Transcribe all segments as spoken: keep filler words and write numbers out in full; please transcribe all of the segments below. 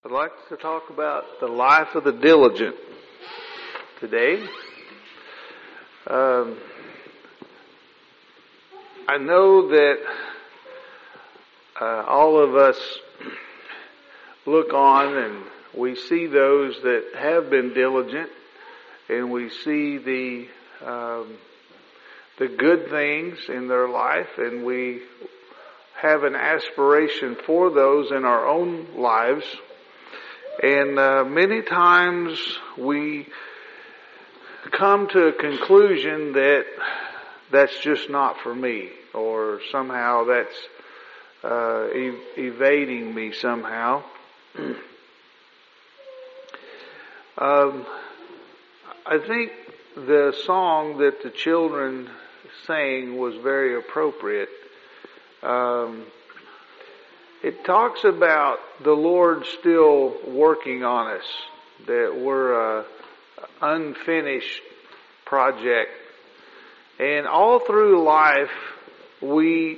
I'd like to talk about the life of the diligent today. Um, I know that uh, all of us look on and we see those that have been diligent, and we see the um, the good things in their life, and we have an aspiration for those in our own lives. And uh, many times we come to a conclusion that that's just not for me, or somehow that's uh, ev- evading me somehow. um, I think the song that the children sang was very appropriate. Um, It talks about the Lord still working on us, that we're a unfinished project. And all through life, we,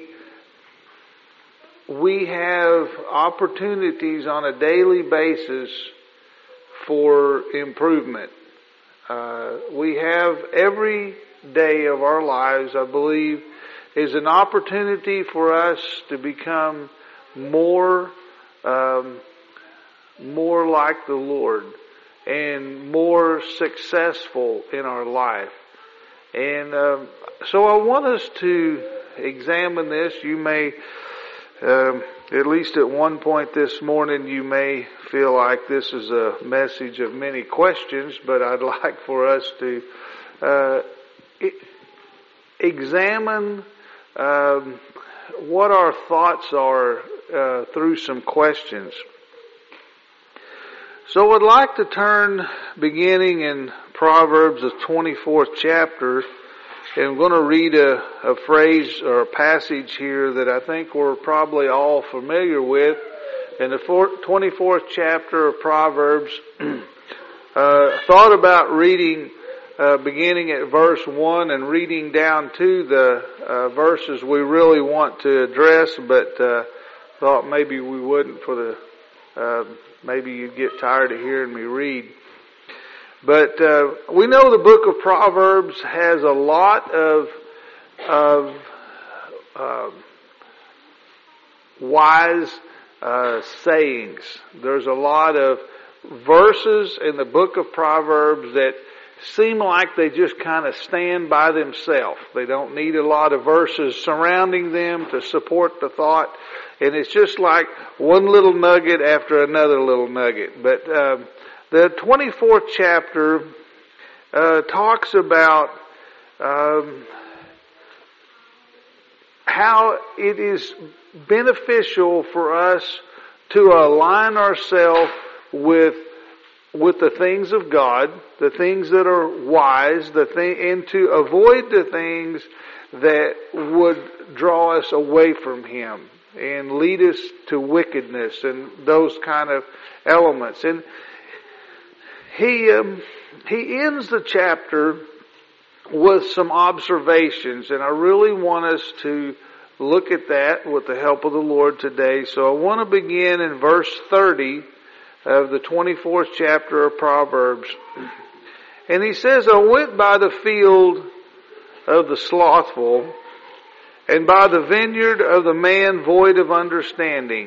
we have opportunities on a daily basis for improvement. Uh, we have every day of our lives, I believe, is an opportunity for us to become more um, more like the Lord and more successful in our life. And um, so I want us to examine this. You may, um, at least at one point this morning, you may feel like this is a message of many questions, but I'd like for us to uh, examine um, what our thoughts are Uh, through some questions. So I'd like to turn, beginning in Proverbs, the twenty-fourth chapter, and I'm going to read a, a phrase or a passage here that I think we're probably all familiar with. In the twenty-fourth chapter of Proverbs, uh, thought about reading uh, beginning at verse one and reading down to the uh, verses we really want to address, but uh, thought maybe we wouldn't for the, uh, maybe you'd get tired of hearing me read. But, uh, we know the book of Proverbs has a lot of, of, uh, wise, uh, sayings. There's a lot of verses in the book of Proverbs that seem like they just kind of stand by themselves. They don't need a lot of verses surrounding them to support the thought. And it's just like one little nugget after another little nugget. But um, the twenty-fourth chapter uh, talks about um, how it is beneficial for us to align ourselves with with the things of God, the things that are wise, the thing, and to avoid the things that would draw us away from Him and lead us to wickedness and those kind of elements. And he um, he ends the chapter with some observations, and I really want us to look at that with the help of the Lord today. So I want to begin in verse thirty of the twenty-fourth chapter of Proverbs. And he says, I went by the field of the slothful, and by the vineyard of the man void of understanding.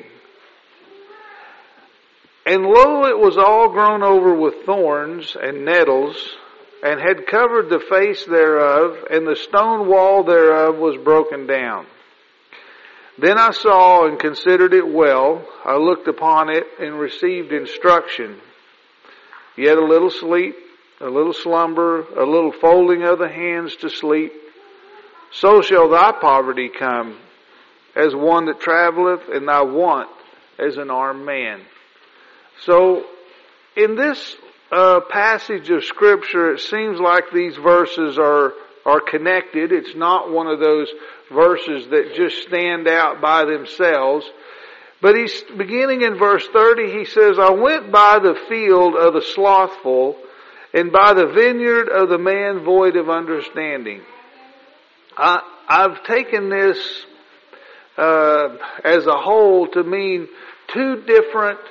And lo, it was all grown over with thorns and nettles, and had covered the face thereof, and the stone wall thereof was broken down. Then I saw and considered it well. I looked upon it and received instruction. Yet a little sleep, a little slumber, a little folding of the hands to sleep. So shall thy poverty come, as one that travelleth, and thy want as an armed man. So, in this uh, passage of Scripture, it seems like these verses are are connected. It's not one of those verses that just stand out by themselves. But he's beginning in verse thirty, he says, I went by the field of the slothful, and by the vineyard of the man void of understanding. I, I've taken this uh, as a whole to mean two different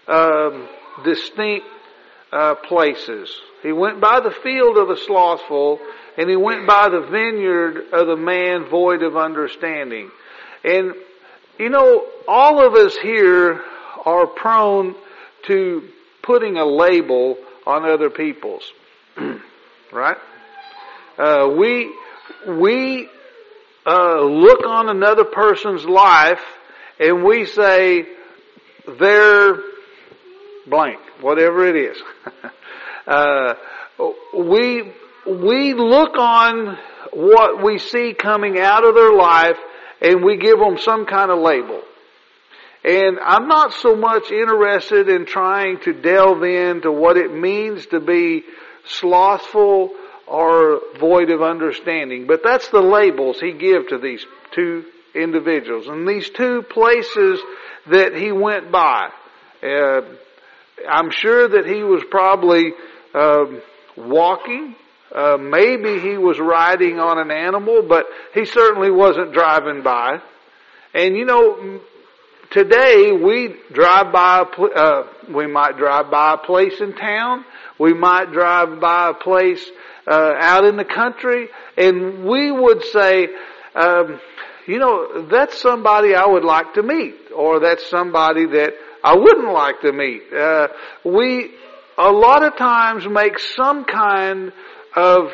um, distinct uh, places. He went by the field of the slothful, and he went by the vineyard of the man void of understanding. And, you know, all of us here are prone to putting a label on other people's. Right? Uh, we, we, uh, look on another person's life and we say, they're blank, whatever it is. uh, we, we look on what we see coming out of their life and we give them some kind of label. And I'm not so much interested in trying to delve into what it means to be slothful or void of understanding. But that's the labels he gives to these two individuals. And these two places that he went by. Uh, I'm sure that he was probably um, walking. Uh, maybe he was riding on an animal, but he certainly wasn't driving by. And you know, today we drive by, uh, we might drive by a place in town. We might drive by a place uh, out in the country, and we would say, um, you know, that's somebody I would like to meet, or that's somebody that I wouldn't like to meet. Uh, we a lot of times make some kind of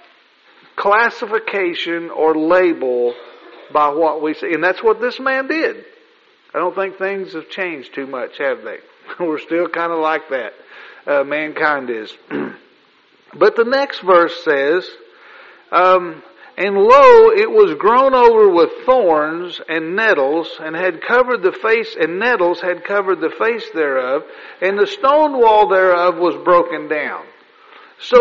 classification or label by what we see, and that's what this man did. I don't think things have changed too much, have they? We're still kind of like that. Uh, mankind is. But the next verse says, um, and lo, it was grown over with thorns and nettles, and had covered the face, and nettles had covered the face thereof, and the stone wall thereof was broken down. So,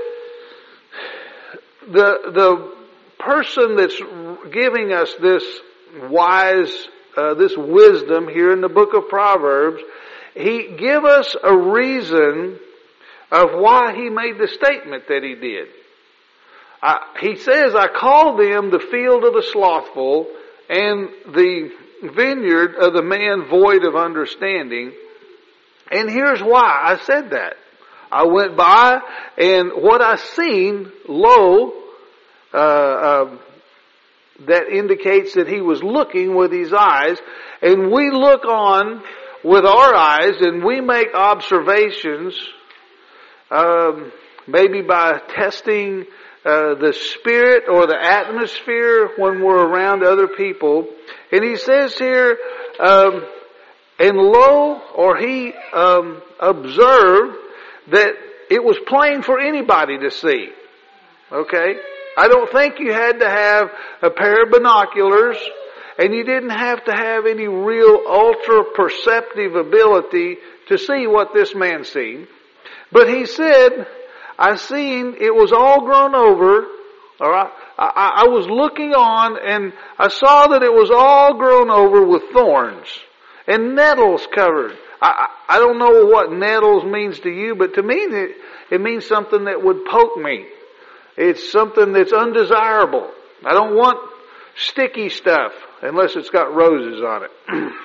the, the person that's giving us this wise Uh, this wisdom here in the book of Proverbs, he give us a reason of why he made the statement that he did. Uh, he says, I call them the field of the slothful and the vineyard of the man void of understanding. And here's why I said that. I went by, and what I seen, lo, uh, uh that indicates that he was looking with his eyes, and we look on with our eyes and we make observations, um, maybe by testing uh, the spirit or the atmosphere when we're around other people. And he says here, um, and lo, or he um, observed that it was plain for anybody to see. Okay? I don't think you had to have a pair of binoculars, and you didn't have to have any real ultra-perceptive ability to see what this man seen. But he said, I seen it was all grown over, or I, I, I was looking on, and I saw that it was all grown over with thorns, and nettles covered. I, I don't know what nettles means to you, but to me it, it means something that would poke me. It's something that's undesirable. I don't want sticky stuff unless it's got roses on it.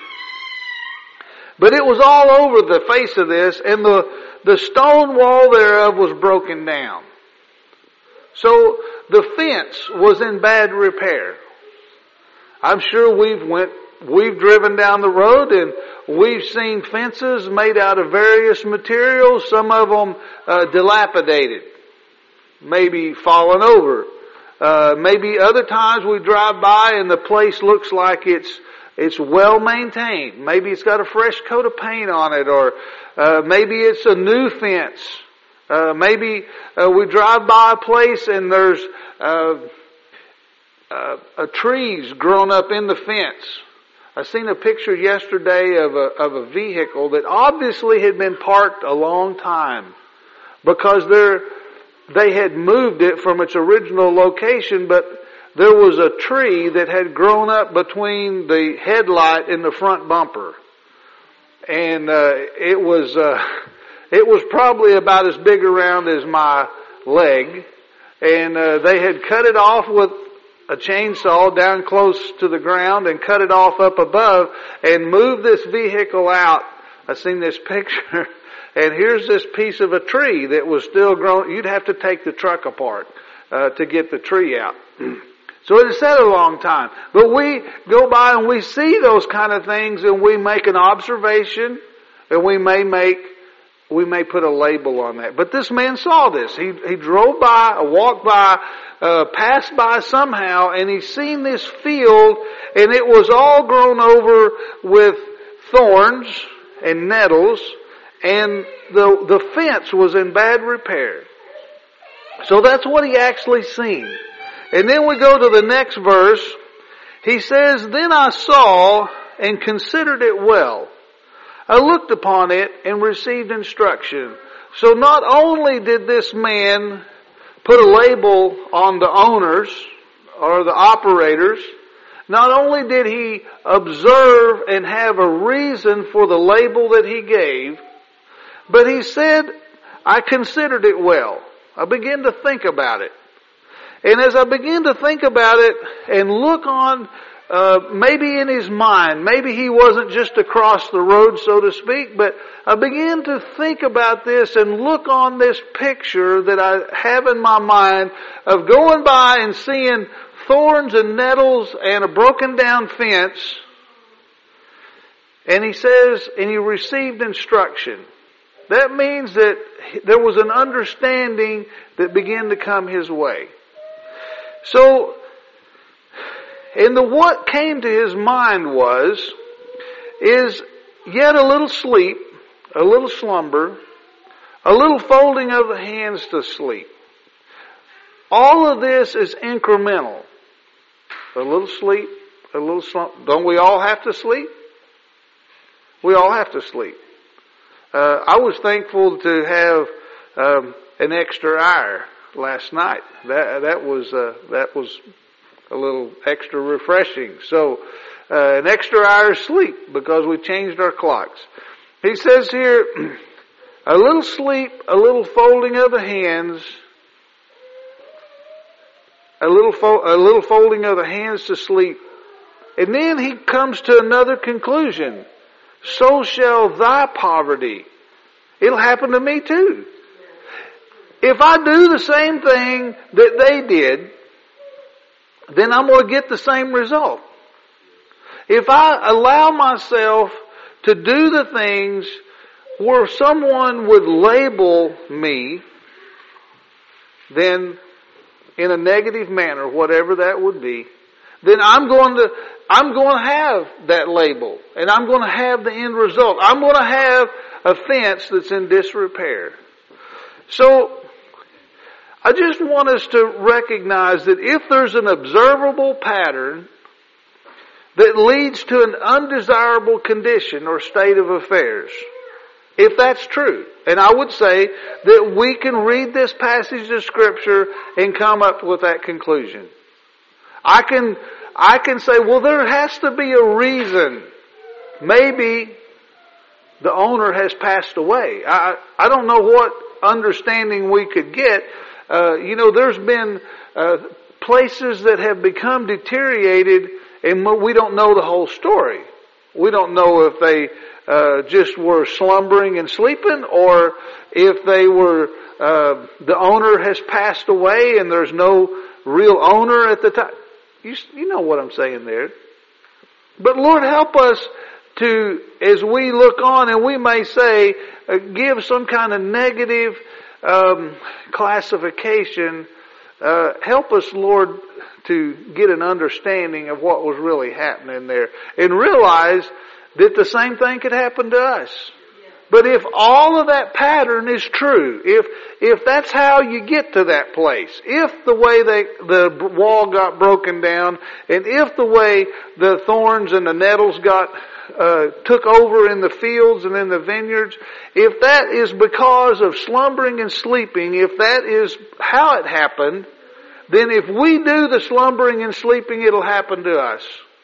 But it was all over the face of this, and the, the stone wall thereof was broken down. So the fence was in bad repair. I'm sure we've went, we've driven down the road and we've seen fences made out of various materials, some of them uh, dilapidated. Maybe fallen over. Uh, maybe other times we drive by and the place looks like it's it's well maintained. Maybe it's got a fresh coat of paint on it, or uh, maybe it's a new fence. Uh, maybe uh, we drive by a place and there's uh, uh, a trees grown up in the fence. I seen a picture yesterday of a of a vehicle that obviously had been parked a long time because they're They had moved it from its original location, but there was a tree that had grown up between the headlight and the front bumper. And uh, it was uh, it was probably about as big around as my leg. And uh, they had cut it off with a chainsaw down close to the ground and cut it off up above and moved this vehicle out I seen this picture, and here's this piece of a tree that was still growing. You'd have to take the truck apart uh, to get the tree out. So it sat a long time. But we go by and we see those kind of things, and we make an observation, and we may make, we may put a label on that. But this man saw this. He he drove by, walked by, uh, passed by somehow, and he seen this field, and it was all grown over with thorns and nettles, and the the fence was in bad repair. So that's what he actually seen. And then we go to the next verse. He says, "Then I saw and considered it well. I looked upon it and received instruction." So not only did this man put a label on the owners or the operators, not only did he observe and have a reason for the label that he gave, but he said, "I considered it well." I began to think about it. And as I began to think about it and look on, uh, maybe in his mind, maybe he wasn't just across the road, so to speak, but I began to think about this and look on this picture that I have in my mind of going by and seeing thorns and nettles and a broken down fence. And he says, and he received instruction. That means that there was an understanding that began to come his way. So, and the what came to his mind was, is yet a little sleep, a little slumber, a little folding of the hands to sleep. All of this is incremental. A little sleep, a little slump. Don't we all have to sleep? We all have to sleep. Uh, I was thankful to have um, an extra hour last night. That that was uh, that was a little extra refreshing. So uh, an extra hour's sleep because we changed our clocks. He says here, a little sleep, a little folding of the hands, a little fo- a little folding of the hands to sleep, and then he comes to another conclusion. So shall thy poverty. It'll happen to me too. If I do the same thing that they did, then I'm going to get the same result. If I allow myself to do the things where someone would label me, then in a negative manner, whatever that would be, then I'm going to I'm going to have that label, and I'm going to have the end result. I'm going to have a fence that's in disrepair. So, I just want us to recognize that if there's an observable pattern that leads to an undesirable condition or state of affairs, if that's true, and I would say that we can read this passage of Scripture and come up with that conclusion. I can I can say, well, there has to be a reason. Maybe the owner has passed away. I I don't know what understanding we could get. Uh, you know, there's been uh, places that have become deteriorated, and we don't know the whole story. We don't know if they uh, just were slumbering and sleeping, or if they were uh, the owner has passed away and there's no real owner at the time. You, you know what I'm saying there. But Lord, help us to, as we look on, and we may say, uh, give some kind of negative um, classification. Uh, help us, Lord, to get an understanding of what was really happening there, and realize that the same thing could happen to us. But if all of that pattern is true, if if that's how you get to that place, if the way they, the wall got broken down, and if the way the thorns and the nettles got uh, took over in the fields and in the vineyards, if that is because of slumbering and sleeping, if that is how it happened, then if we do the slumbering and sleeping, it'll happen to us.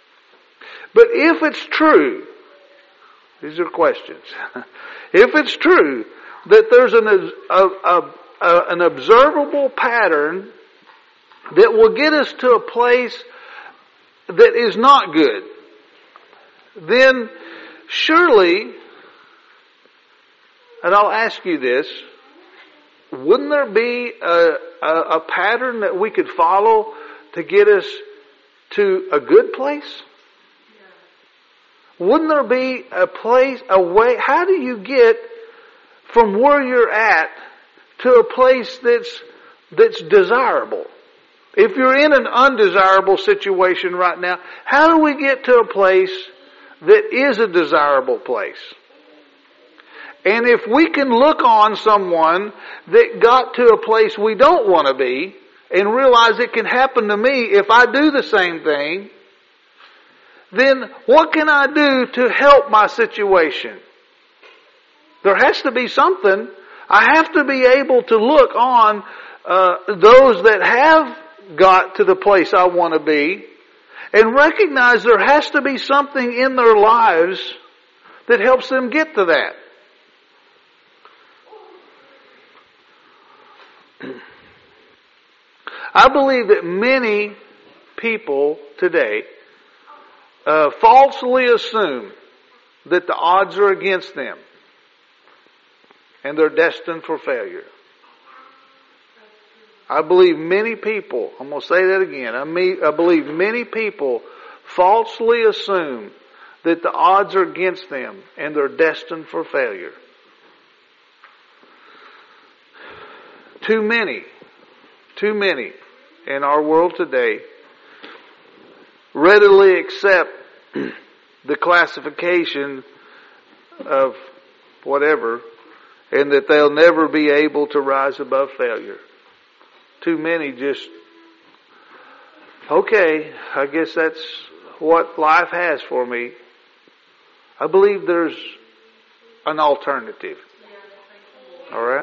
But if it's true, these are questions. If it's true that there's an, a, a, a, an observable pattern that will get us to a place that is not good, then surely And I'll ask you this. Wouldn't there be a, a, a pattern that we could follow to get us to a good place? Wouldn't there be a place, a way? How do you get from where you're at to a place that's that's desirable? If you're in an undesirable situation right now, how do we get to a place that is a desirable place? And if we can look on someone that got to a place we don't want to be and realize it can happen to me if I do the same thing, then what can I do to help my situation? There has to be something. I have to be able to look on uh, those that have got to the place I want to be and recognize there has to be something in their lives that helps them get to that. I believe that many people today uh, falsely assume that the odds are against them and they're destined for failure. I believe many people, I'm going to say that again, I, mean, I believe many people falsely assume that the odds are against them and they're destined for failure. Too many, too many in our world today readily accept the classification of whatever and that they'll never be able to rise above failure. Too many just, okay, I guess that's what life has for me. I believe there's an alternative. All right?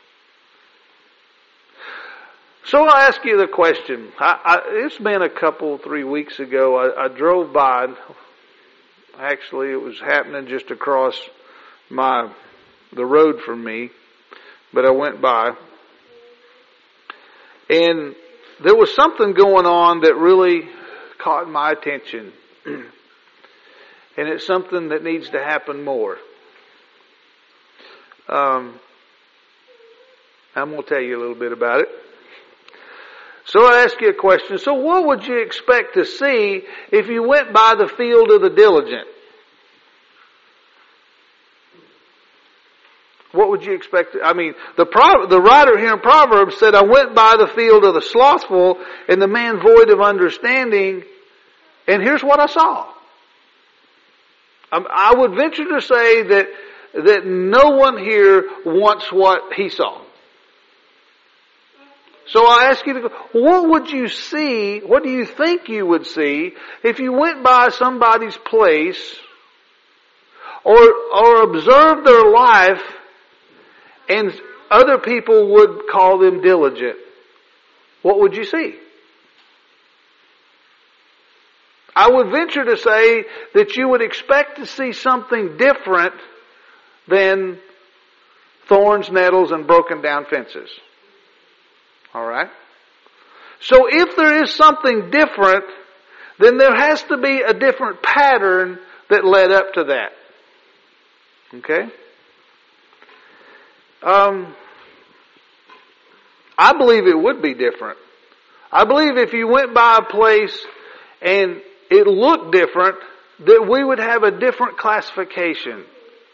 So I'll ask you the question. I, I, it's been a couple, three weeks ago. I, I drove by. Actually, it was happening just across my the road from me, but I went by, and there was something going on that really caught my attention, and it's something that needs to happen more. Um, I'm going to tell you a little bit about it. So I ask you a question. So what would you expect to see if you went by the field of the diligent? What would you expect? I mean, the pro- the writer here in Proverbs said, I went by the field of the slothful and the man void of understanding, and here's what I saw. Um, I would venture to say that that no one here wants what he saw. So I ask you to go, what would you see, what do you think you would see if you went by somebody's place or, or observed their life and other people would call them diligent? What would you see? I would venture to say that you would expect to see something different than thorns, nettles, and broken down fences. All right? So if there is something different, then there has to be a different pattern that led up to that. Okay? Um, I believe it would be different. I believe if you went by a place and it looked different, that we would have a different classification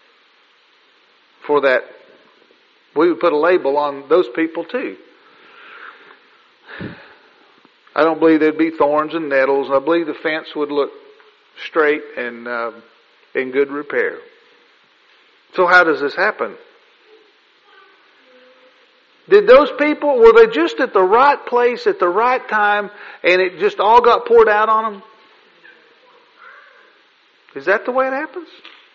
for that. We would put a label on those people too. I don't believe there'd be thorns and nettles. I believe the fence would look straight and uh, in good repair. So how does this happen? Did those people, were they just at the right place at the right time and it just all got poured out on them? Is that the way it happens?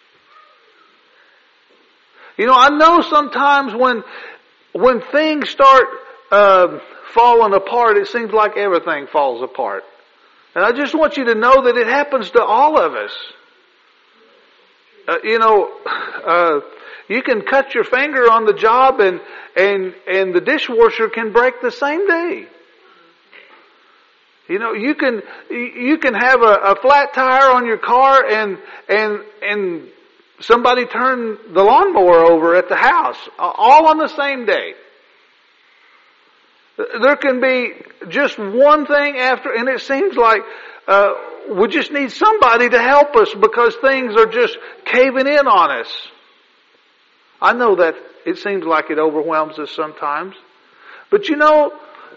You know, I know sometimes when when things start uh, falling apart, it seems like everything falls apart. And I just want you to know that it happens to all of us. Uh, you know, uh, you can cut your finger on the job and, and, and the dishwasher can break the same day. You know, you can, you can have a, a flat tire on your car and, and, and somebody turned the lawnmower over at the house, all on the same day. There can be just one thing after, and it seems like uh, we just need somebody to help us because things are just caving in on us. I know that it seems like it overwhelms us sometimes. But you know,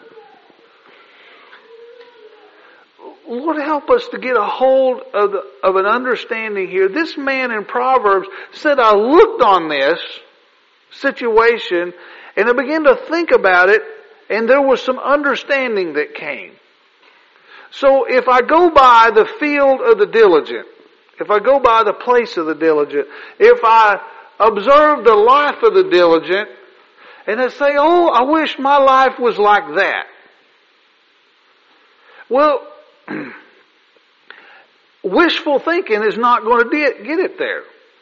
Lord help us to get a hold of, the, of an understanding here. This man in Proverbs said, I looked on this situation and I began to think about it, and there was some understanding that came. So if I go by the field of the diligent, if I go by the place of the diligent, if I observe the life of the diligent, and I say, oh, I wish my life was like that. Well, wishful thinking is not going to get it there.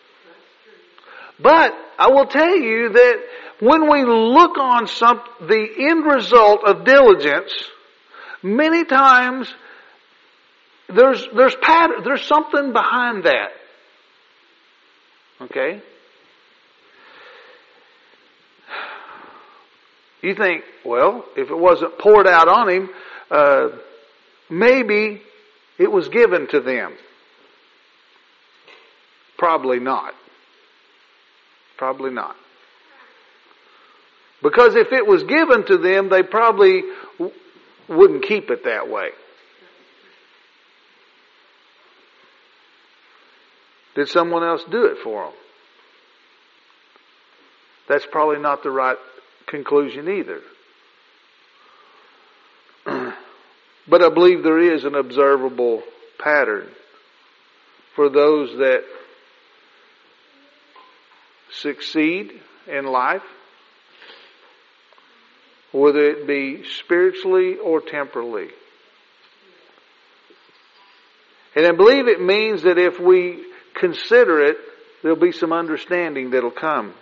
But I will tell you that when we look on some, the end result of diligence, many times there's there's pattern, there's something behind that. Okay? You think, well, if it wasn't poured out on him, uh, maybe it was given to them. Probably not. Probably not. Because if it was given to them, they probably w- wouldn't keep it that way. Did someone else do it for them? That's probably not the right conclusion either. But I believe there is an observable pattern for those that succeed in life, whether it be spiritually or temporally. And I believe it means that if we consider it, there'll be some understanding that'll come.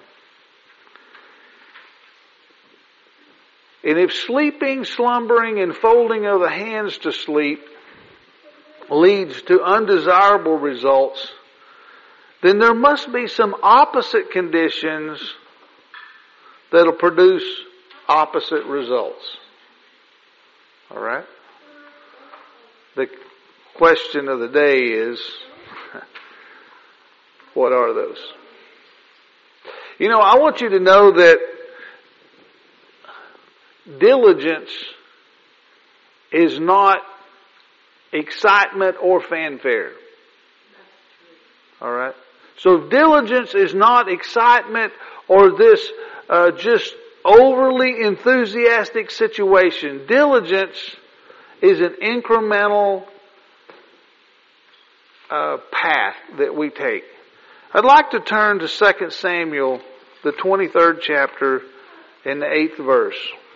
And if sleeping, slumbering, and folding of the hands to sleep leads to undesirable results, then there must be some opposite conditions that'll produce opposite results. All right? The question of the day is, what are those? You know, I want you to know that diligence is not excitement or fanfare. All right? So diligence is not excitement or this uh, just overly enthusiastic situation. Diligence is an incremental uh, path that we take. I'd like to turn to Second Samuel, the twenty-third chapter, and the eighth verse.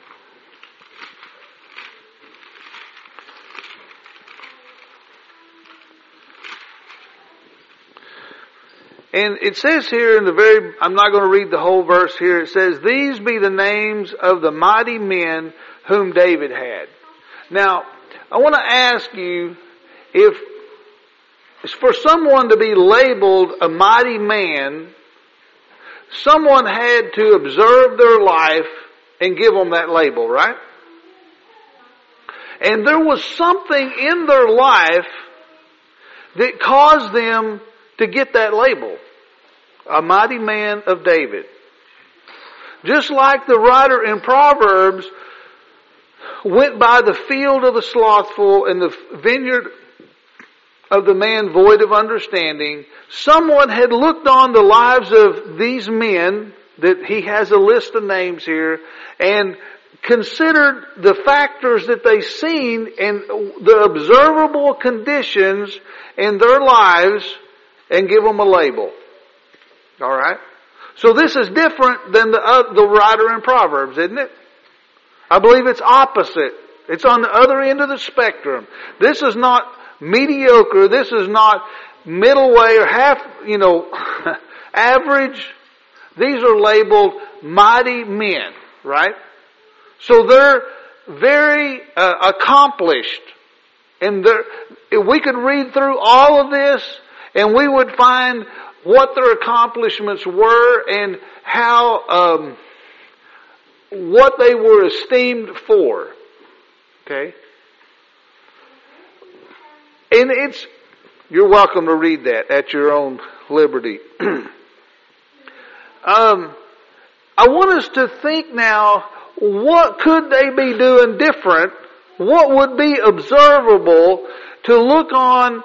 And it says here in the very, I'm not going to read the whole verse here. It says, these be the names of the mighty men whom David had. Now, I want to ask you, if for someone to be labeled a mighty man, someone had to observe their life and give them that label, right? And there was something in their life that caused them to get that label. A mighty man of David. Just like the writer in Proverbs went by the field of the slothful and the vineyard of the man void of understanding, someone had looked on the lives of these men, that he has a list of names here, and considered the factors that they seen and the observable conditions in their lives and give them a label. All right? So this is different than the uh, the writer in Proverbs, isn't it? I believe it's opposite. It's on the other end of the spectrum. This is not mediocre. This is not middle way or half, you know, average. These are labeled mighty men, right? So they're very uh, accomplished. And they're, if we could read through all of this, and we would find what their accomplishments were and how, um, what they were esteemed for. Okay? And it's, you're welcome to read that at your own liberty. um, I want us to think now, what could they be doing different? What would be observable to look on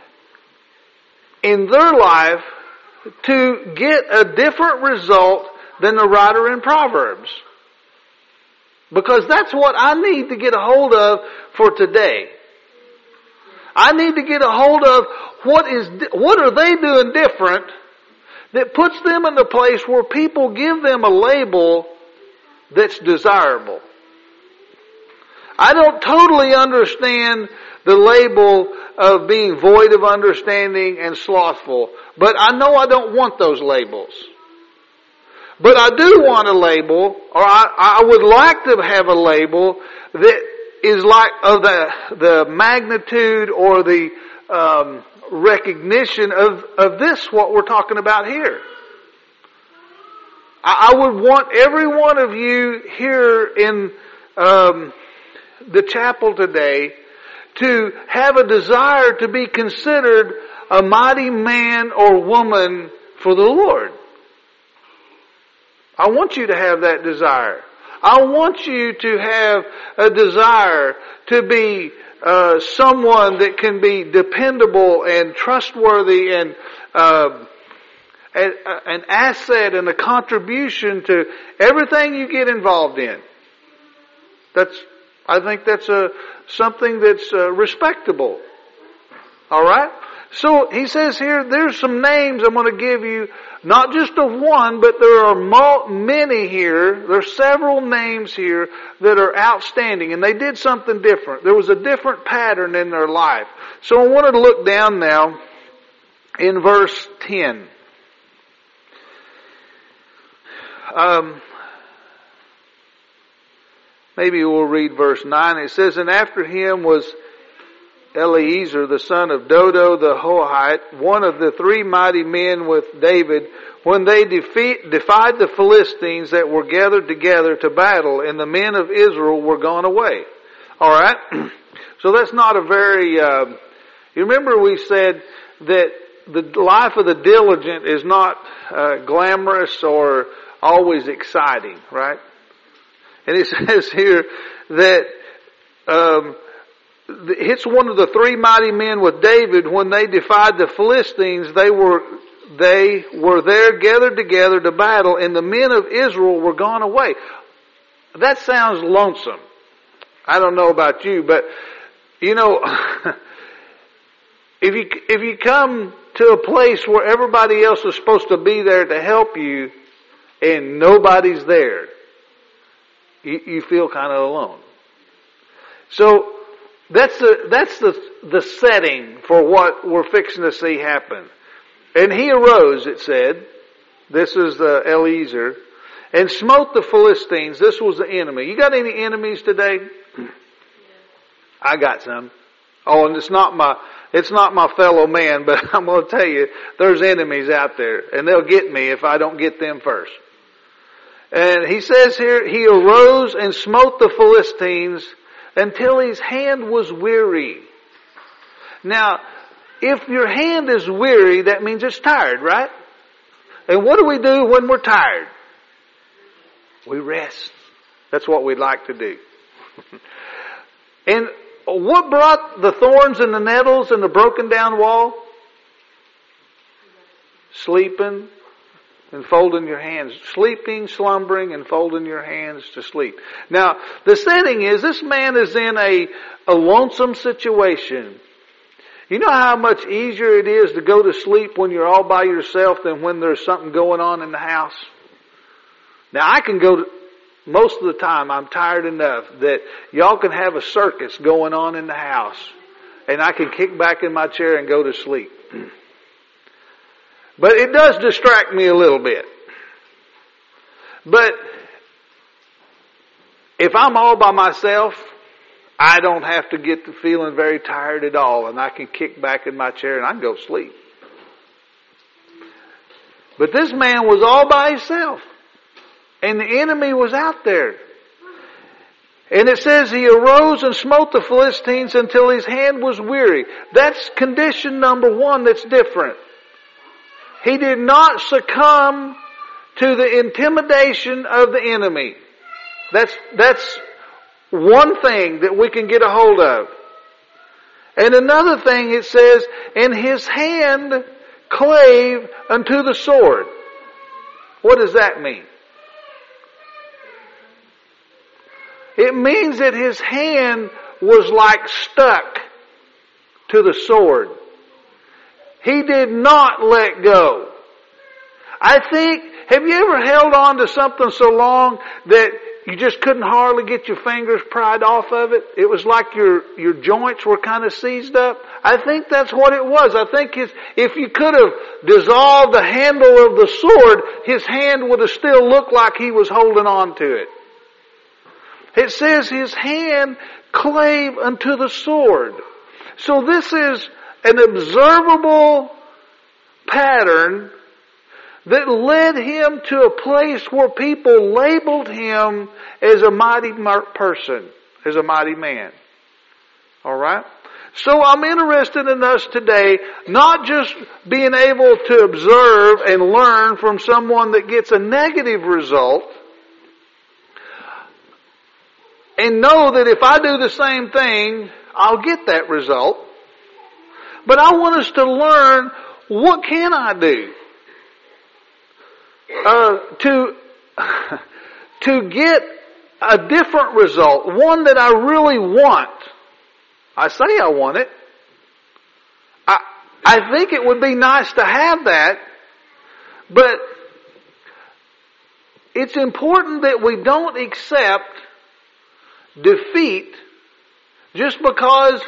in their life to get a different result than the writer in Proverbs? Because that's what I need to get a hold of for today. I need to get a hold of what is, what are they doing different that puts them in a place where people give them a label that's desirable. I don't totally understand the label of being void of understanding and slothful, but I know I don't want those labels. But I do want a label, or I, I would like to have a label that is like of the the magnitude or the um, recognition of of this what we're talking about here. I, I would want every one of you here in um, the chapel today to have a desire to be considered a mighty man or woman for the Lord. I want you to have that desire. I want you to have a desire to be uh, someone that can be dependable and trustworthy and uh, an, an asset and a contribution to everything you get involved in. That's, I think that's a something that's uh, respectable. All right. So he says here, there's some names I'm going to give you, not just of one, but there are many here. There's several names here that are outstanding, and they did something different. There was a different pattern in their life. So I wanted to look down now in verse ten. Um, maybe we'll read verse nine. It says, and after him was Eliezer, the son of Dodo the Hohite, one of the three mighty men with David, when they defeat, defied the Philistines that were gathered together to battle, and the men of Israel were gone away. All right? So that's not a very... Uh, you remember we said that the life of the diligent is not uh, glamorous or always exciting, right? And it says here that... Um, It's one of the three mighty men with David. When they defied the Philistines, they were they were there gathered together to battle, and the men of Israel were gone away. That sounds lonesome. I don't know about you, but you know, if you if you come to a place where everybody else is supposed to be there to help you, and nobody's there, you, you feel kind of alone. So. That's the, that's the, the setting for what we're fixing to see happen. And he arose, it said, this is the Eliezer, and smote the Philistines. This was the enemy. You got any enemies today? I got some. Oh, and it's not my, it's not my fellow man, but I'm going to tell you, there's enemies out there, and they'll get me if I don't get them first. And he says here, he arose and smote the Philistines until his hand was weary. Now, if your hand is weary, that means it's tired, right? And what do we do when we're tired? We rest. That's what we'd like to do. And what brought the thorns and the nettles and the broken down wall? Sleeping and folding your hands. Sleeping, slumbering, and folding your hands to sleep. Now, the setting is, this man is in a, a lonesome situation. You know how much easier it is to go to sleep when you're all by yourself than when there's something going on in the house? Now, I can go to, most of the time, I'm tired enough that y'all can have a circus going on in the house, and I can kick back in my chair and go to sleep. But it does distract me a little bit. But if I'm all by myself, I don't have to get to feeling very tired at all, and I can kick back in my chair and I can go sleep. But this man was all by himself. And the enemy was out there. And it says he arose and smote the Philistines until his hand was weary. That's condition number one that's different. He did not succumb to the intimidation of the enemy. That's, that's one thing that we can get a hold of. And another thing it says, and his hand clave unto the sword. What does that mean? It means that his hand was like stuck to the sword. He did not let go. I think, have you ever held on to something so long that you just couldn't hardly get your fingers pried off of it? It was like your, your joints were kind of seized up. I think that's what it was. I think his, if you could have dissolved the handle of the sword, his hand would have still looked like he was holding on to it. It says his hand clave unto the sword. So this is an observable pattern that led him to a place where people labeled him as a mighty person, as a mighty man. Alright? So I'm interested in us today, not just being able to observe and learn from someone that gets a negative result, and know that if I do the same thing, I'll get that result. But I want us to learn, what can I do uh, to to get a different result, one that I really want. I say I want it. I I think it would be nice to have that, but it's important that we don't accept defeat just because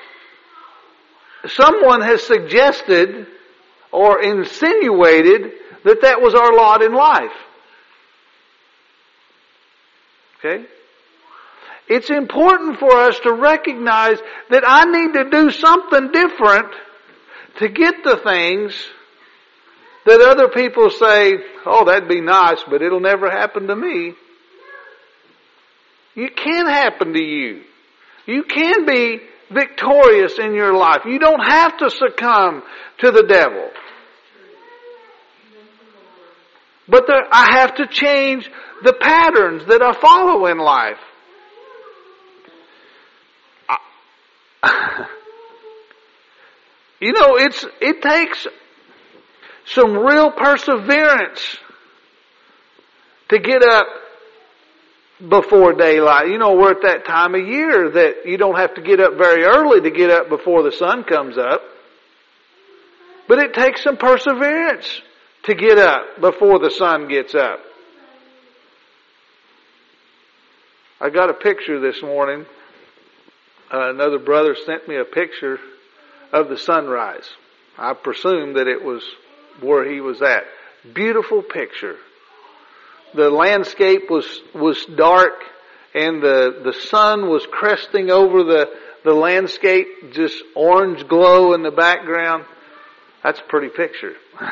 someone has suggested or insinuated that that was our lot in life. Okay? It's important for us to recognize that I need to do something different to get the things that other people say, oh, that'd be nice, but it'll never happen to me. It can happen to you. You can be victorious in your life. You don't have to succumb to the devil. But there, I have to change the patterns that I follow in life. I, you know, it's it takes some real perseverance to get up before daylight. You know, we're at that time of year that you don't have to get up very early to get up before the sun comes up. But it takes some perseverance to get up before the sun gets up. I got a picture this morning. Uh, another brother sent me a picture of the sunrise. I presume that it was where he was at. Beautiful picture. The landscape was, was dark and the, the sun was cresting over the, the landscape, just orange glow in the background. That's a pretty picture.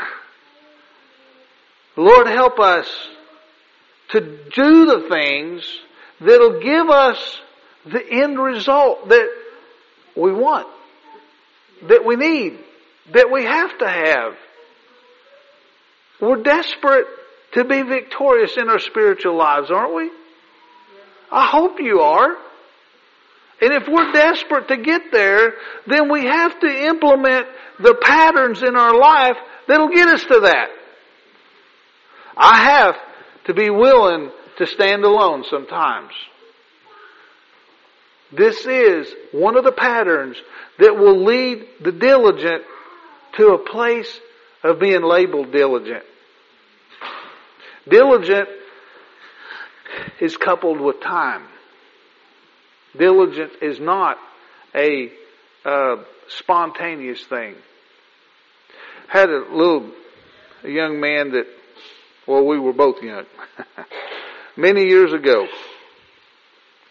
Lord, help us to do the things that'll give us the end result that we want, that we need, that we have to have. We're desperate to be victorious in our spiritual lives, aren't we? I hope you are. And if we're desperate to get there, then we have to implement the patterns in our life that'll get us to that. I have to be willing to stand alone sometimes. This is one of the patterns that will lead the diligent to a place of being labeled diligent. Diligent is coupled with time. Diligent is not a uh, spontaneous thing. Had a little a young man that, well, we were both young. Many years ago,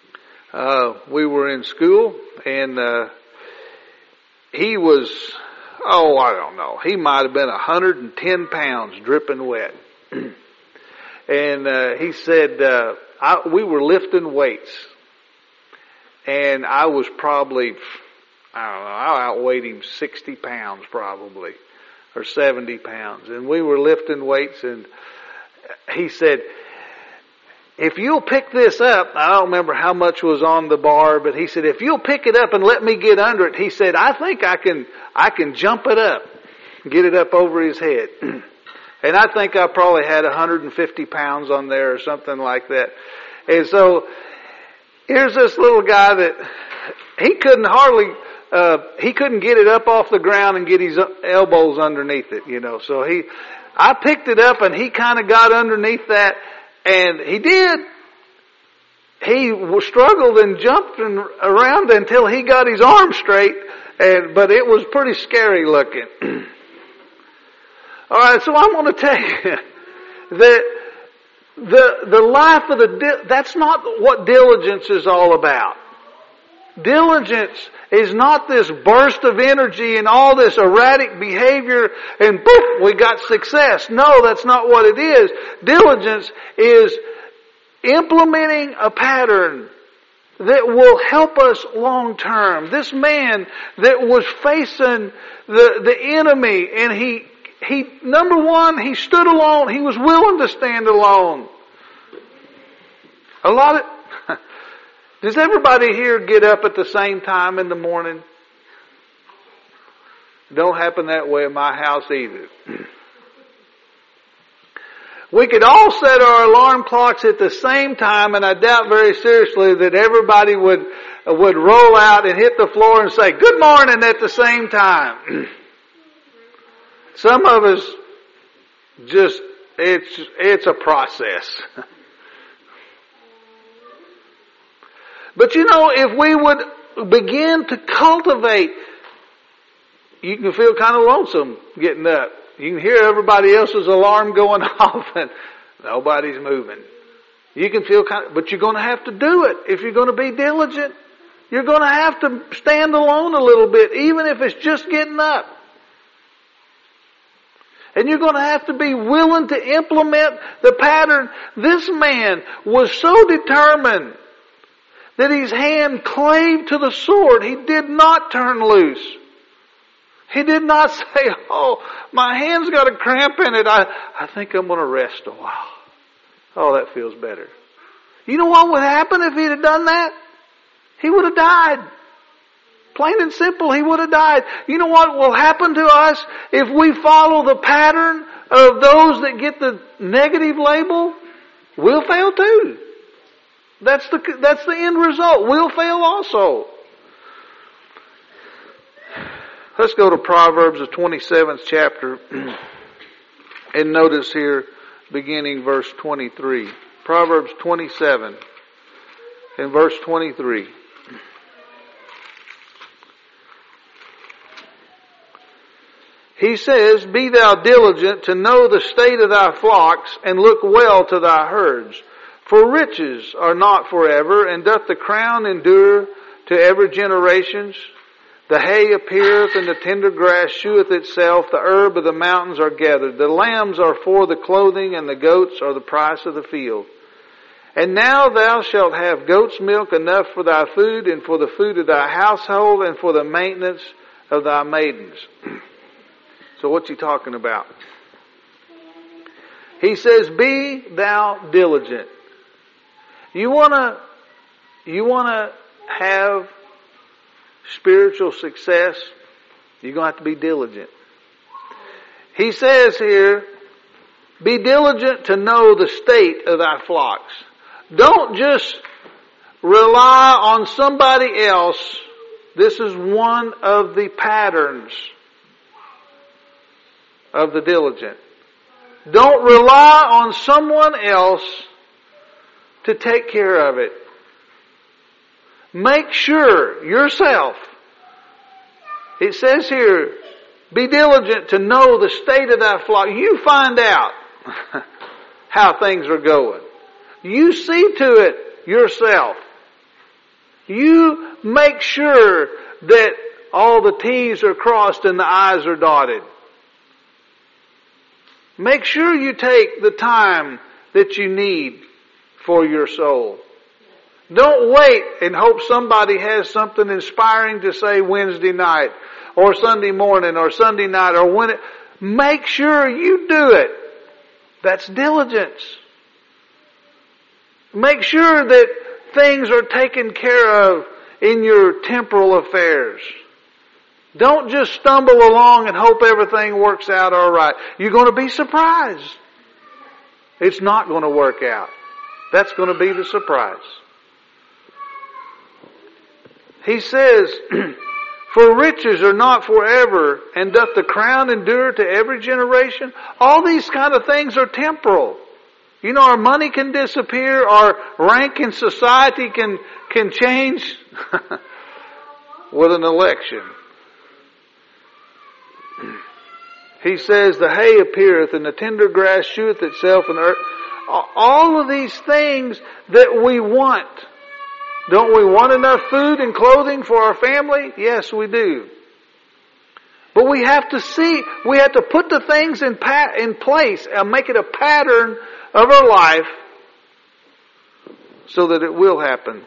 uh, we were in school, and uh, he was oh, I don't know. He might have been one hundred ten pounds dripping wet. And uh, he said, uh, I, we were lifting weights. And I was probably, I don't know, I outweighed him sixty pounds probably, or seventy pounds. And we were lifting weights, and he said, if you'll pick this up, I don't remember how much was on the bar, but he said, if you'll pick it up and let me get under it, he said, I think I can, I can jump it up, get it up over his head. And I think I probably had one hundred fifty pounds on there or something like that. And so, here's this little guy that he couldn't hardly, uh, he couldn't get it up off the ground and get his elbows underneath it, you know. So he, I picked it up and he kind of got underneath that, and he did. He struggled and jumped and around until he got his arm straight, and but it was pretty scary looking. All right, so I'm going to tell you that the the life of the that's not what diligence is all about. Diligence is not this burst of energy and all this erratic behavior and poof, we got success. No, that's not what it is. Diligence is implementing a pattern that will help us long term. This man that was facing the, the enemy, and he, he, number one, he stood alone. He was willing to stand alone. A lot of, does everybody here get up at the same time in the morning? Don't happen that way in my house either. We could all set our alarm clocks at the same time, and I doubt very seriously that everybody would would roll out and hit the floor and say, good morning at the same time. Some of us just, it's it's a process. But you know, if we would begin to cultivate, you can feel kind of lonesome getting up. You can hear everybody else's alarm going off and nobody's moving. You can feel kind of, but you're going to have to do it. If you're going to be diligent, you're going to have to stand alone a little bit, even if it's just getting up. And you're going to have to be willing to implement the pattern. This man was so determined that his hand clave to the sword. He did not turn loose. He did not say, oh, my hand's got a cramp in it. I, I think I'm going to rest a while. Oh, that feels better. You know what would happen if he'd have done that? He would have died. Plain and simple, he would have died. You know what will happen to us if we follow the pattern of those that get the negative label? We'll fail too. That's the, that's the end result. We'll fail also. Let's go to Proverbs, the twenty-seventh chapter, and notice here, beginning verse twenty-three. Proverbs twenty-seven, and verse twenty-three. He says, be thou diligent to know the state of thy flocks, and look well to thy herds. For riches are not forever, and doth the crown endure to every generations? The hay appeareth, and the tender grass sheweth itself. The herb of the mountains are gathered. The lambs are for the clothing, and the goats are the price of the field. And now thou shalt have goat's milk enough for thy food, and for the food of thy household, and for the maintenance of thy maidens. So what's he talking about? He says, be thou diligent. You wanna, you wanna have spiritual success, you're going to have to be diligent. He says here, be diligent to know the state of thy flocks. Don't just rely on somebody else. This is one of the patterns of the diligent. Don't rely on someone else to take care of it. Make sure yourself, it says here, be diligent to know the state of thy flock. You find out how things are going. You see to it yourself. You make sure that all the T's are crossed and the I's are dotted. Make sure you take the time that you need for your soul. Don't wait and hope somebody has something inspiring to say Wednesday night or Sunday morning or Sunday night or when it, make sure you do it. That's diligence. Make sure that things are taken care of in your temporal affairs. Don't just stumble along and hope everything works out all right. You're going to be surprised. It's not going to work out. That's going to be the surprise. He says, for riches are not forever, and doth the crown endure to every generation? All these kind of things are temporal. You know, our money can disappear, our rank in society can, can change with an election. He says, the hay appeareth, and the tender grass sheweth itself in the earth. All of these things that we want. Don't we want enough food and clothing for our family? Yes, we do. But we have to see, we have to put the things in pa- in place and make it a pattern of our life so that it will happen.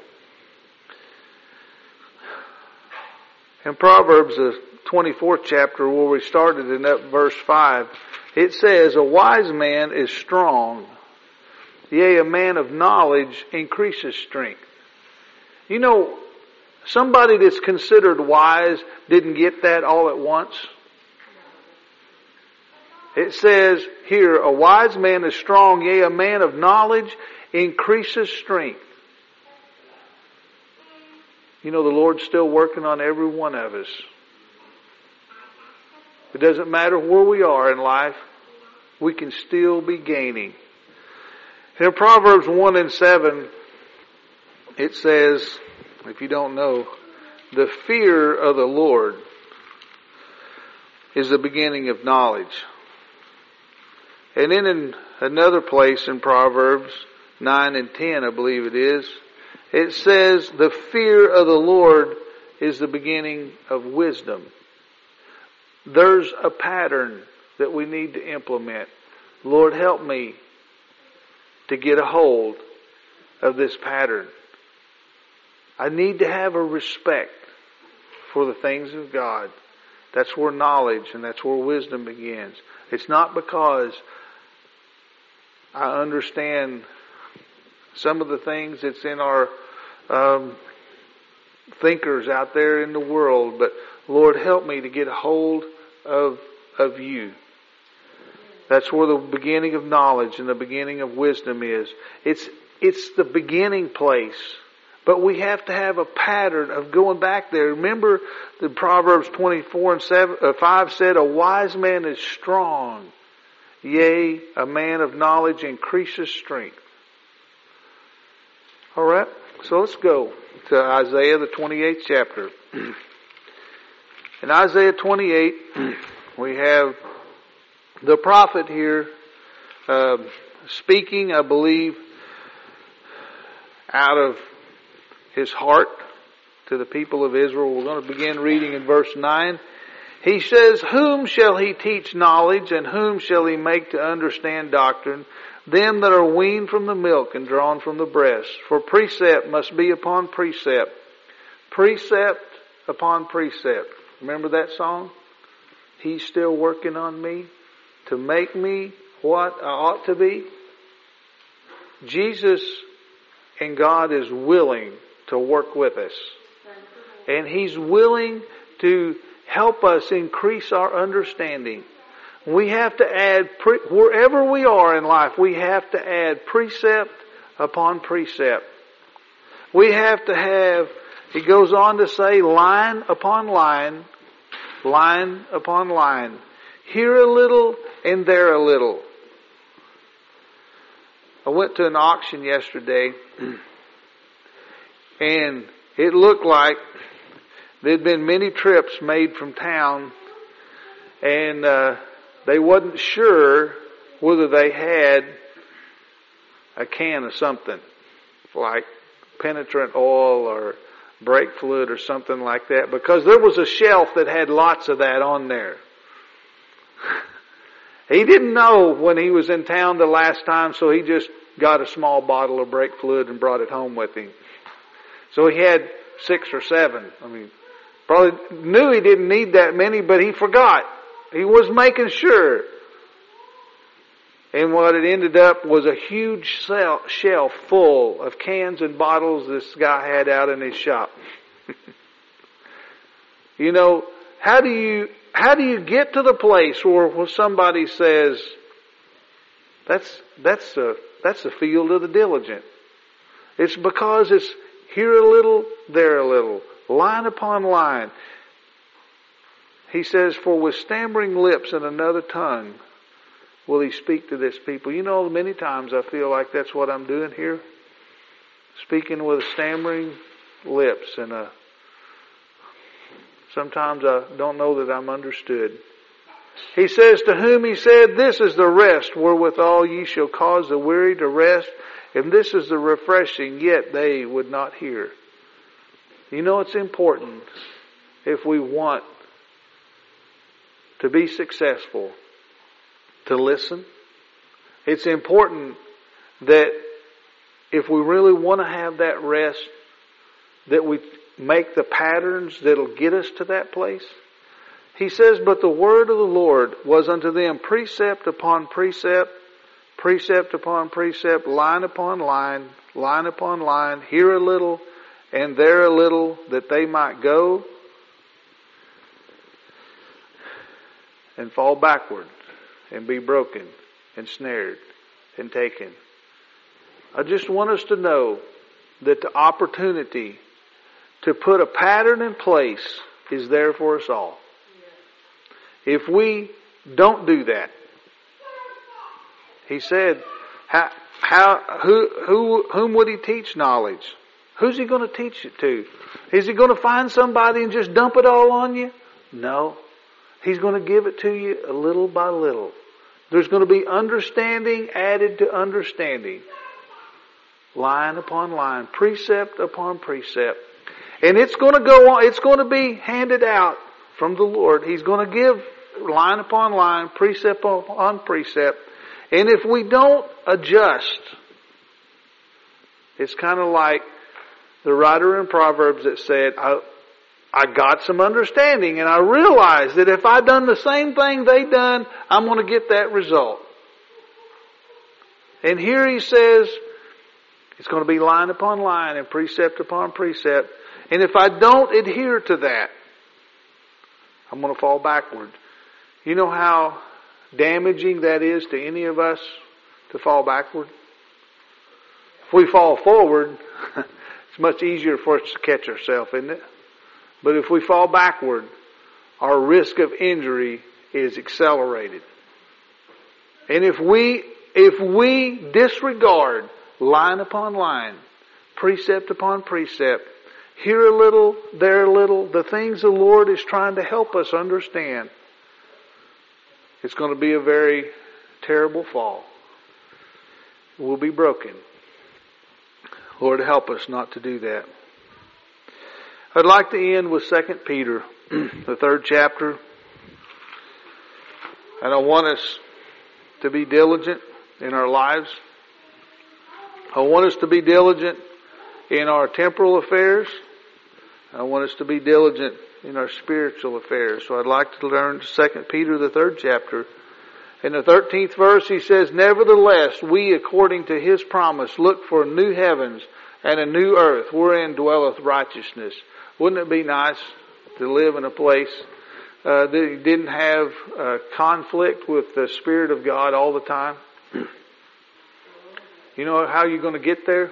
In Proverbs, the twenty-fourth chapter, where we started in that verse five, it says, a wise man is strong, yea, a man of knowledge increases strength. You know, somebody that's considered wise didn't get that all at once. It says here, a wise man is strong, yea, a man of knowledge increases strength. You know, the Lord's still working on every one of us. It doesn't matter where we are in life, we can still be gaining. In Proverbs one and seven, it says, if you don't know, the fear of the Lord is the beginning of knowledge. And then in another place in Proverbs nine and ten, I believe it is, it says the fear of the Lord is the beginning of wisdom. There's a pattern that we need to implement. Lord, help me to get a hold of this pattern. I need to have a respect for the things of God. That's where knowledge and that's where wisdom begins. It's not because I understand some of the things that's in our um, thinkers out there in the world, but Lord, help me to get a hold of of you. That's where the beginning of knowledge and the beginning of wisdom is. It's it's the beginning place. But we have to have a pattern of going back there. Remember the Proverbs twenty-four and seven, uh, five said, a wise man is strong. Yea, a man of knowledge increases strength. All right, so let's go to Isaiah, the twenty-eighth chapter. In Isaiah twenty-eight, we have the prophet here uh, speaking, I believe, out of his heart to the people of Israel. We're going to begin reading in verse nine. He says, whom shall he teach knowledge, and whom shall he make to understand doctrine? Them that are weaned from the milk and drawn from the breast. For precept must be upon precept, precept upon precept. Remember that song? He's still working on me to make me what I ought to be. Jesus and God is willing to work with us. And He's willing to help us increase our understanding. We have to add, wherever we are in life, we have to add precept upon precept. We have to have, he goes on to say, line upon line, line upon line. Here a little and there a little. I went to an auction yesterday, and it looked like there'd been many trips made from town, and uh, they wasn't sure whether they had a can of something, like penetrant oil or brake fluid or something like that, because there was a shelf that had lots of that on there. He didn't know when he was in town the last time, so he just got a small bottle of brake fluid and brought it home with him. So he had six or seven. I mean, probably knew he didn't need that many, but he forgot. He was making sure. And what it ended up was a huge shelf full of cans and bottles this guy had out in his shop. You know, how do you how do you get to the place where, where somebody says, that's that's a that's the field of the diligent? It's because it's here a little, there a little, line upon line. He says, for with stammering lips and another tongue will he speak to this people. You know, many times I feel like that's what I'm doing here. Speaking with stammering lips and a, sometimes I don't know that I'm understood. He says, to whom he said, this is the rest wherewithal ye shall cause the weary to rest, and this is the refreshing, yet they would not hear. You know, it's important if we want to be successful to listen. It's important that if we really want to have that rest, that we make the patterns that'll get us to that place. He says, but the word of the Lord was unto them precept upon precept, precept upon precept, line upon line, line upon line, here a little and there a little, that they might go and fall backward and be broken and snared and taken. I just want us to know that the opportunity to put a pattern in place is there for us all. If we don't do that, he said, how, how, who, who, whom would he teach knowledge? Who's he going to teach it to? Is he going to find somebody and just dump it all on you? No. He's going to give it to you a little by little. There's going to be understanding added to understanding. Line upon line, precept upon precept. And it's going to go on, it's going to be handed out from the Lord. He's going to give line upon line, precept upon precept. And if we don't adjust, it's kind of like the writer in Proverbs that said, I, I got some understanding and I realized that if I'd done the same thing they done, I'm going to get that result. And here he says, it's going to be line upon line and precept upon precept. And if I don't adhere to that, I'm going to fall backward. You know how damaging that is to any of us to fall backward? If we fall forward, it's much easier for us to catch ourselves, isn't it? But if we fall backward, our risk of injury is accelerated. And if we, if we disregard line upon line, precept upon precept, here a little, there a little, the things the Lord is trying to help us understand, it's going to be a very terrible fall. We'll be broken. Lord, help us not to do that. I'd like to end with Second Peter, the third chapter. And I want us to be diligent in our lives. I want us to be diligent in our temporal affairs. I want us to be diligent in our spiritual affairs. So I'd like to learn Second Peter, the third chapter. In the thirteenth verse, he says, nevertheless, we, according to his promise, look for new heavens and a new earth, wherein dwelleth righteousness. Wouldn't it be nice to live in a place uh, that didn't have uh, conflict with the Spirit of God all the time? You know how you're going to get there?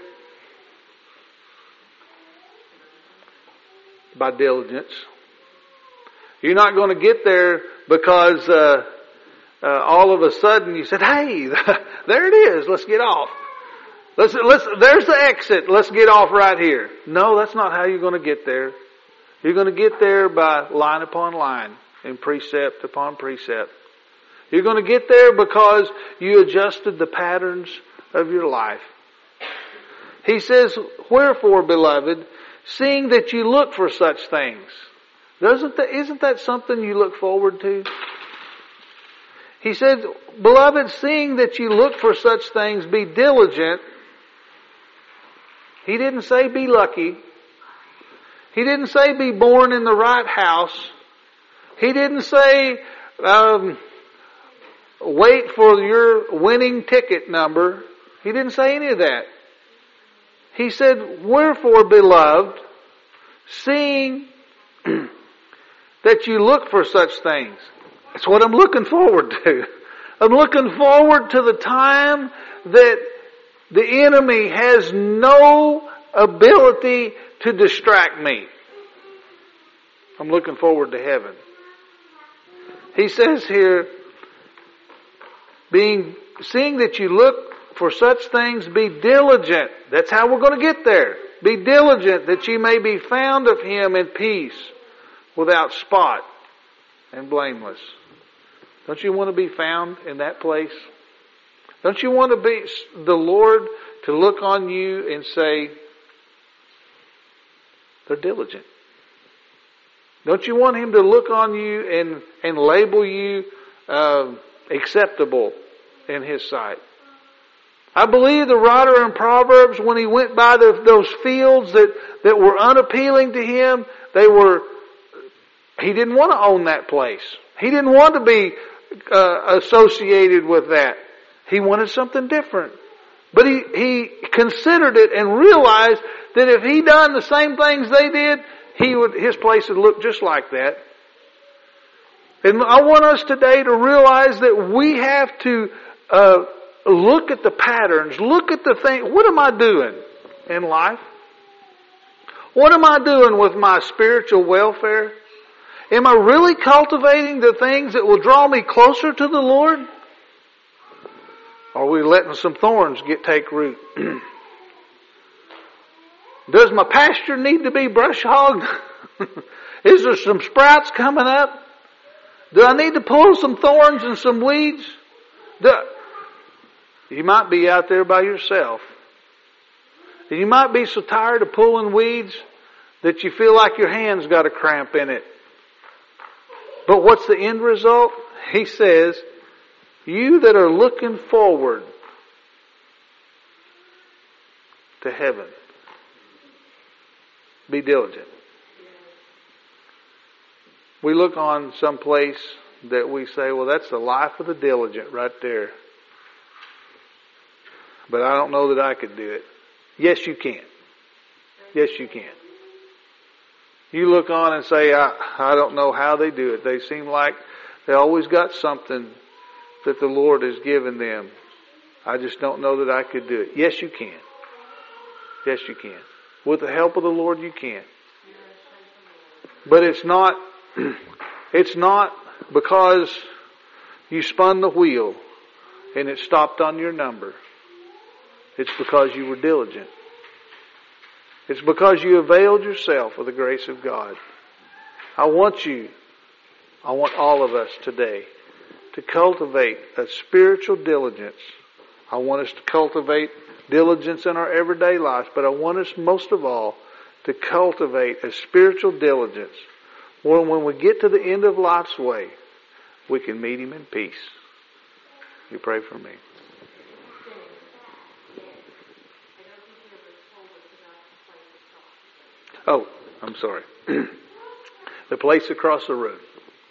By diligence. You're not going to get there because uh, uh, all of a sudden you said, "Hey, there it is. Let's get off. Let's let's. There's the exit. Let's get off right here." No, that's not how you're going to get there. You're going to get there by line upon line and precept upon precept. You're going to get there because you adjusted the patterns of your life. He says, "Wherefore, beloved, seeing that you look for such things. Doesn't that, isn't that something you look forward to? He said, beloved, seeing that you look for such things, be diligent. He didn't say be lucky. He didn't say be born in the right house. He didn't say um, wait for your winning ticket number. He didn't say any of that. He said, wherefore, beloved, seeing that you look for such things. That's what I'm looking forward to. I'm looking forward to the time that the enemy has no ability to distract me. I'm looking forward to heaven. He says here, being, seeing that you look for such things, be diligent. That's how we're going to get there. Be diligent that you may be found of Him in peace, without spot and blameless. Don't you want to be found in that place? Don't you want to be the Lord to look on you and say, they're diligent? Don't you want Him to look on you and, and label you uh, acceptable in His sight? I believe the writer in Proverbs, when he went by the, those fields that, that were unappealing to him, they were, he didn't want to own that place. He didn't want to be uh, associated with that. He wanted something different. But he, he considered it and realized that if he done the same things they did, he would, his place would look just like that. And I want us today to realize that we have to uh, look at the patterns, look at the thing. What am I doing in life? What am I doing with my spiritual welfare? Am I really cultivating the things that will draw me closer to the Lord? Or are we letting some thorns get take root? Does my pasture need to be brush hogged? Is there some sprouts coming up? Do I need to pull some thorns and some weeds? Do, you might be out there by yourself. And you might be so tired of pulling weeds that you feel like your hand's got a cramp in it. But what's the end result? He says, you that are looking forward to heaven, be diligent. We look on some place that we say, well, that's the life of the diligent right there. But I don't know that I could do it. Yes, you can. Yes, you can. You look on and say, I, I don't know how they do it. They seem like they always got something that the Lord has given them. I just don't know that I could do it. Yes, you can. Yes, you can. With the help of the Lord, you can. But it's not, it's not because you spun the wheel and it stopped on your number. It's because you were diligent. It's because you availed yourself of the grace of God. I want you, I want all of us today to cultivate a spiritual diligence. I want us to cultivate diligence in our everyday lives, but I want us most of all to cultivate a spiritual diligence where when we get to the end of life's way, we can meet Him in peace. You pray for me. Oh, I'm sorry. The place across the road.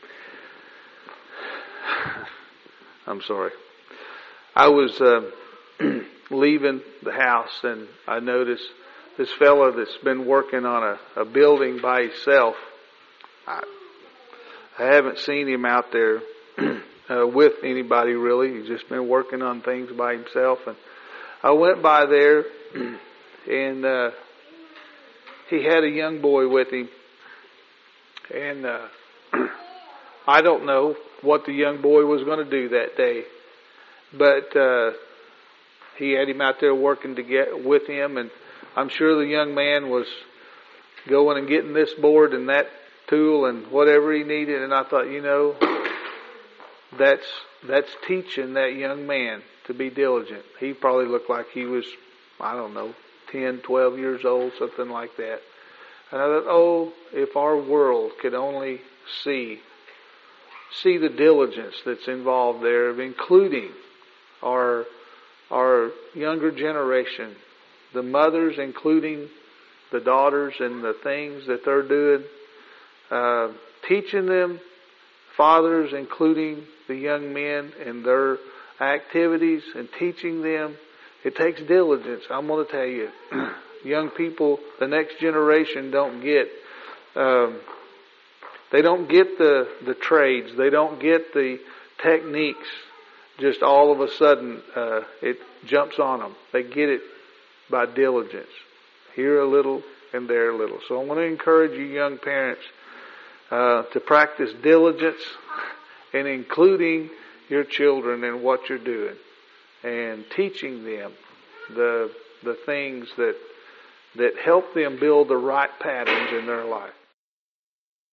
I'm sorry. I was uh, leaving the house and I noticed this fellow that's been working on a, a building by himself. I, I haven't seen him out there uh, with anybody really. He's just been working on things by himself. And I went by there and uh, he had a young boy with him. And uh, I don't know what the young boy was going to do that day. But uh, he had him out there working to get with him. And I'm sure the young man was going and getting this board and that tool and whatever he needed. And I thought, you know, that's that's teaching that young man to be diligent. He probably looked like he was, I don't know, ten, twelve years old, something like that. And I thought, oh, if our world could only see, see the diligence that's involved there of including our, our younger generation, the mothers including the daughters and the things that they're doing, uh, teaching them, fathers including the young men and their activities and teaching them. It takes diligence. I'm going to tell you, young people, the next generation don't get, um, they don't get the, the trades. They don't get the techniques. Just all of a sudden, uh, it jumps on them. They get it by diligence. Here a little and there a little. So I want to encourage you young parents uh, to practice diligence in including your children in what you're doing and teaching them the the things that that help them build the right patterns in their life.